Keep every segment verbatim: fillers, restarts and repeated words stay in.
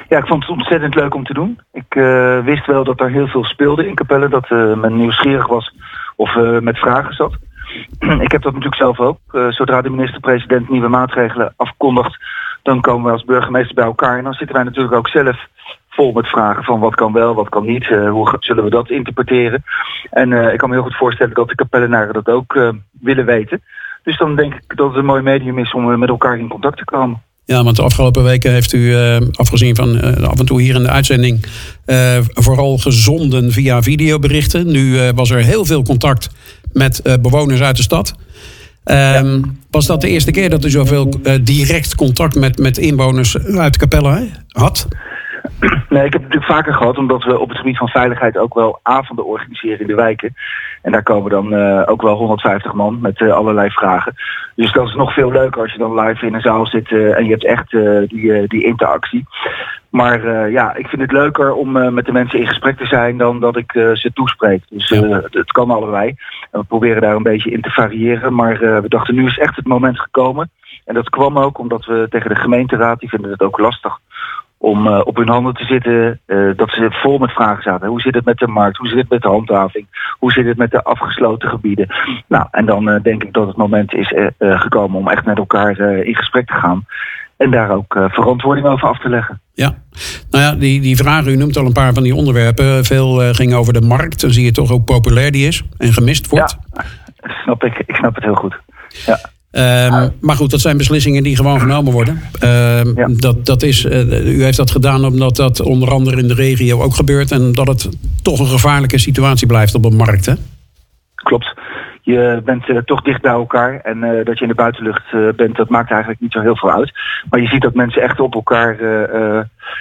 Ja, ik vond het ontzettend leuk om te doen. Ik uh, wist wel dat er heel veel speelde in Capelle, dat uh, men nieuwsgierig was of uh, met vragen zat. Ik heb dat natuurlijk zelf ook. Uh, zodra de minister-president nieuwe maatregelen afkondigt, dan komen we als burgemeester bij elkaar. En dan zitten wij natuurlijk ook zelf vol met vragen van wat kan wel, wat kan niet. Uh, hoe zullen we dat interpreteren? En uh, ik kan me heel goed voorstellen dat de Capellenaren dat ook uh, willen weten. Dus dan denk ik dat het een mooi medium is om uh, met elkaar in contact te komen. Ja, want de afgelopen weken heeft u, uh, afgezien van uh, af en toe hier in de uitzending, uh, vooral gezonden via videoberichten. Nu uh, was er heel veel contact met uh, bewoners uit de stad. Um, ja. Was dat de eerste keer dat u zoveel uh, direct contact met, met inwoners uit Capelle had? Nee, ik heb het natuurlijk vaker gehad, omdat we op het gebied van veiligheid ook wel avonden organiseren in de wijken. En daar komen dan uh, ook wel honderdvijftig man met uh, allerlei vragen. Dus dat is nog veel leuker als je dan live in een zaal zit uh, en je hebt echt uh, die, uh, die interactie. Maar uh, ja, ik vind het leuker om uh, met de mensen in gesprek te zijn dan dat ik uh, ze toespreek. Dus uh, ja. Het kan allebei. En we proberen daar een beetje in te variëren. Maar uh, we dachten, nu is echt het moment gekomen. En dat kwam ook omdat we tegen de gemeenteraad, die vinden het ook lastig om uh, op hun handen te zitten, uh, dat ze vol met vragen zaten. Hoe zit het met de markt? Hoe zit het met de handhaving? Hoe zit het met de afgesloten gebieden? Nou, en dan uh, denk ik dat het moment is uh, uh, gekomen om echt met elkaar uh, in gesprek te gaan. En daar ook uh, verantwoording over af te leggen. Ja, nou ja, die, die vragen, u noemt al een paar van die onderwerpen. Veel uh, ging over de markt. Dan zie je toch hoe populair die is en gemist wordt. Ja, snap ik. Ik snap het heel goed. Ja. Um, maar goed, dat zijn beslissingen die gewoon genomen worden. Um, ja. dat, dat is, uh, u heeft dat gedaan omdat dat onder andere in de regio ook gebeurt. En dat het toch een gevaarlijke situatie blijft op een markt, hè? Klopt. Je bent uh, toch dicht bij elkaar. En uh, dat je in de buitenlucht uh, bent, dat maakt eigenlijk niet zo heel veel uit. Maar je ziet dat mensen echt op elkaar uh,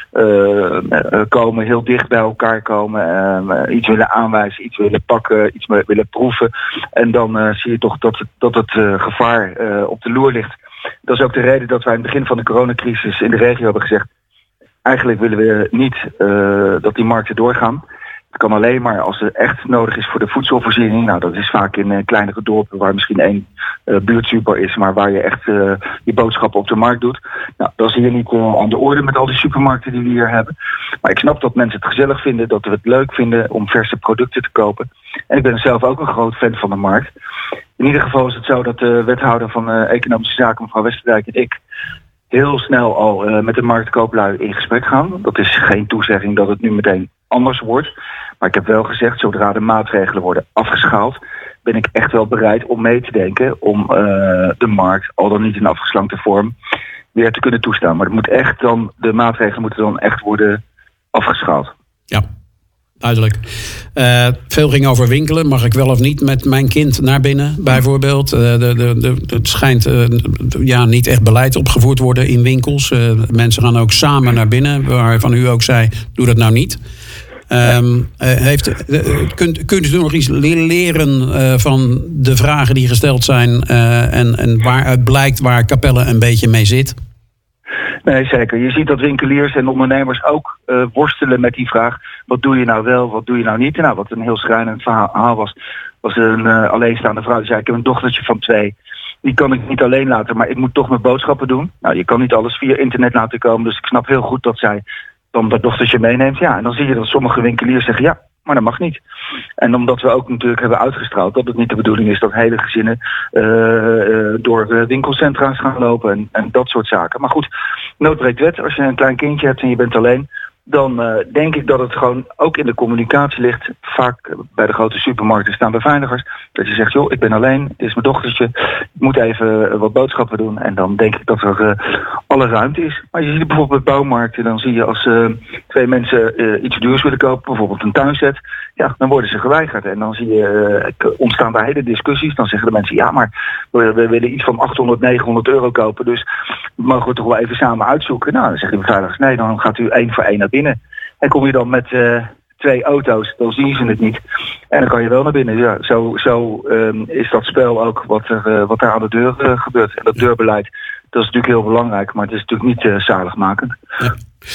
uh, uh, komen, heel dicht bij elkaar komen. Uh, iets willen aanwijzen, iets willen pakken, iets willen proeven. En dan uh, zie je toch dat het, dat het uh, gevaar uh, op de loer ligt. Dat is ook de reden dat wij in het begin van de coronacrisis in de regio hebben gezegd, eigenlijk willen we niet uh, dat die markten doorgaan. Het kan alleen maar als het echt nodig is voor de voedselvoorziening. Nou, dat is vaak in uh, kleinere dorpen waar misschien één uh, buurtsuper is, maar waar je echt uh, je boodschappen op de markt doet. Nou, dat is hier niet uh, aan de orde met al die supermarkten die we hier hebben. Maar ik snap dat mensen het gezellig vinden, dat we het leuk vinden om verse producten te kopen. En ik ben zelf ook een groot fan van de markt. In ieder geval is het zo dat de wethouder van uh, Economische Zaken, mevrouw Westerdijk, en ik heel snel al uh, met de marktkooplui in gesprek gaan. Dat is geen toezegging dat het nu meteen anders wordt. Maar ik heb wel gezegd, zodra de maatregelen worden afgeschaald, ben ik echt wel bereid om mee te denken om uh, de markt, al dan niet in afgeslankte vorm, weer te kunnen toestaan. Maar het moet echt dan, de maatregelen moeten dan echt worden afgeschaald. Ja, duidelijk. Uh, veel ging over winkelen. Mag ik wel of niet met mijn kind naar binnen, bijvoorbeeld? Uh, de, de, de, het schijnt uh, ja, niet echt beleid opgevoerd worden in winkels. Uh, mensen gaan ook samen naar binnen, waarvan u ook zei, doe dat nou niet. Um, uh, heeft, uh, kunt, kunt u nog iets leren uh, van de vragen die gesteld zijn uh, en, en waaruit blijkt waar Capelle een beetje mee zit? Nee, zeker. Je ziet dat winkeliers en ondernemers ook uh, worstelen met die vraag, wat doe je nou wel, wat doe je nou niet? En nou, wat een heel schrijnend verhaal was, was een uh, alleenstaande vrouw die zei, ik heb een dochtertje van twee. Die kan ik niet alleen laten, maar ik moet toch mijn boodschappen doen. Nou, je kan niet alles via internet laten komen, dus ik snap heel goed dat zij dan dat dochtertje meeneemt. Ja, en dan zie je dat sommige winkeliers zeggen, ja, maar dat mag niet. En omdat we ook natuurlijk hebben uitgestraald dat het niet de bedoeling is dat hele gezinnen uh, uh, door winkelcentra's gaan lopen en, en dat soort zaken. Maar goed, nood breekt wet. Als je een klein kindje hebt en je bent alleen, dan uh, denk ik dat het gewoon ook in de communicatie ligt. Vaak bij de grote supermarkten staan beveiligers. Dat je zegt, joh, ik ben alleen, het is mijn dochtertje. Ik moet even uh, wat boodschappen doen. En dan denk ik dat er uh, alle ruimte is. Maar je ziet bijvoorbeeld bij bouwmarkten, dan zie je als uh, twee mensen uh, iets duurs willen kopen, bijvoorbeeld een tuinset, ja, dan worden ze geweigerd. En dan zie je, uh, ontstaan daar hele discussies. Dan zeggen de mensen, ja, maar we, we willen iets van achthonderd, negenhonderd euro kopen. Dus mogen we toch wel even samen uitzoeken. Nou, dan zeggen de beveiligers, nee, dan gaat u één voor één naar binnen. En kom je dan met uh, twee auto's, dan zien ze het niet. En dan kan je wel naar binnen. Ja, zo zo um, is dat spel ook wat er, uh, wat daar aan de deur uh, gebeurt. En dat deurbeleid, dat is natuurlijk heel belangrijk, maar het is natuurlijk niet uh, zaligmakend. Ja.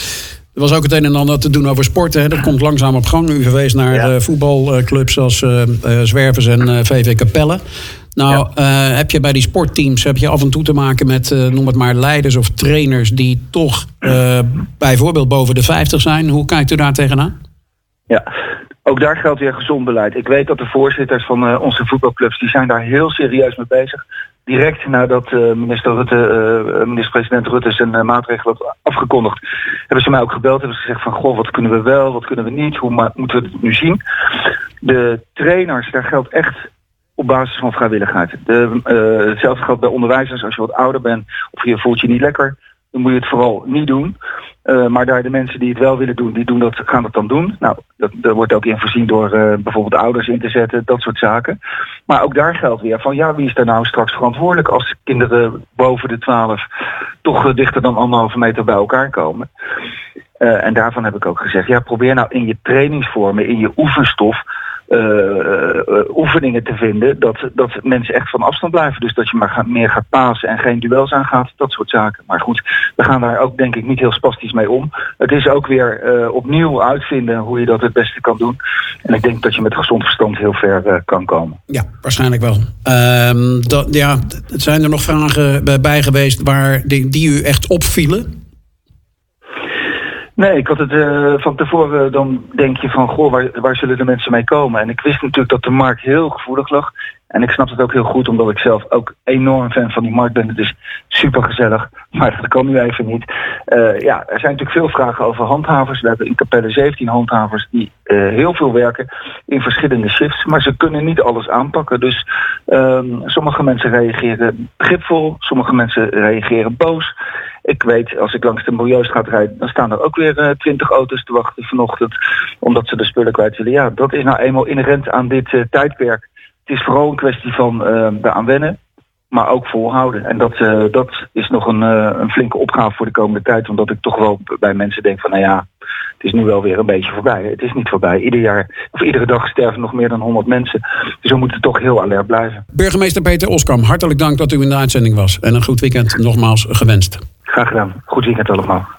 Er was ook het een en ander te doen over sporten. Hè. Dat komt langzaam op gang. U verwees naar ja. uh, voetbalclubs als uh, uh, Zwervers en uh, V V Capelle. Nou, ja. uh, heb je bij die sportteams heb je af en toe te maken met, uh, noem het maar, leiders of trainers die toch uh, bijvoorbeeld boven de vijftig zijn. Hoe kijkt u daar tegenaan? Ja, ook daar geldt weer gezond beleid. Ik weet dat de voorzitters van uh, onze voetbalclubs, die zijn daar heel serieus mee bezig. Direct nadat uh, minister Rutte, uh, minister-president Rutte zijn uh, maatregelen had afgekondigd, hebben ze mij ook gebeld. Hebben ze gezegd van, goh, wat kunnen we wel, wat kunnen we niet, hoe ma- moeten we het nu zien? De trainers, daar geldt echt op basis van vrijwilligheid. De, uh, hetzelfde geldt bij onderwijzers. Als je wat ouder bent of je voelt je niet lekker, dan moet je het vooral niet doen. Uh, maar daar de mensen die het wel willen doen, die doen dat, gaan dat dan doen. Nou, dat, daar wordt ook in voorzien door uh, bijvoorbeeld ouders in te zetten, dat soort zaken. Maar ook daar geldt weer van, ja, wie is daar nou straks verantwoordelijk als kinderen boven de twaalf toch uh, dichter dan anderhalve meter bij elkaar komen. Uh, en daarvan heb ik ook gezegd, ja, probeer nou in je trainingsvormen, in je oefenstof, Uh, uh, oefeningen te vinden dat, dat mensen echt van afstand blijven. Dus dat je maar gaat, meer gaat pasen en geen duels aangaat, dat soort zaken. Maar goed, we gaan daar ook denk ik niet heel spastisch mee om. Het is ook weer uh, opnieuw uitvinden hoe je dat het beste kan doen. En ik denk dat je met gezond verstand heel ver uh, kan komen. Ja, waarschijnlijk wel. Uh, dat, ja, zijn er nog vragen bij geweest waar die, die u echt opvielen? Nee, ik had het uh, van tevoren, dan denk je van, goh, waar, waar zullen de mensen mee komen? En ik wist natuurlijk dat de markt heel gevoelig lag. En ik snap het ook heel goed, omdat ik zelf ook enorm fan van die markt ben. Het is super gezellig, maar dat kan nu even niet. Uh, ja, er zijn natuurlijk veel vragen over handhavers. We hebben in Capelle zeventien handhavers die uh, heel veel werken in verschillende shifts. Maar ze kunnen niet alles aanpakken. Dus um, sommige mensen reageren begripvol, sommige mensen reageren boos. Ik weet, als ik langs de Milieustraat rijd, dan staan er ook weer twintig uh, auto's te wachten vanochtend, omdat ze de spullen kwijt willen. Ja, dat is nou eenmaal inherent aan dit uh, tijdperk. Het is vooral een kwestie van uh, eraan wennen, maar ook volhouden. En dat, uh, dat is nog een, uh, een flinke opgave voor de komende tijd, omdat ik toch wel bij mensen denk van, nou ja, het is nu wel weer een beetje voorbij. Het is niet voorbij. Ieder jaar, of iedere dag sterven nog meer dan honderd mensen. Dus we moeten toch heel alert blijven. Burgemeester Peter Oskam, hartelijk dank dat u in de uitzending was. En een goed weekend nogmaals gewenst. Graag gedaan. Goed weekend allemaal.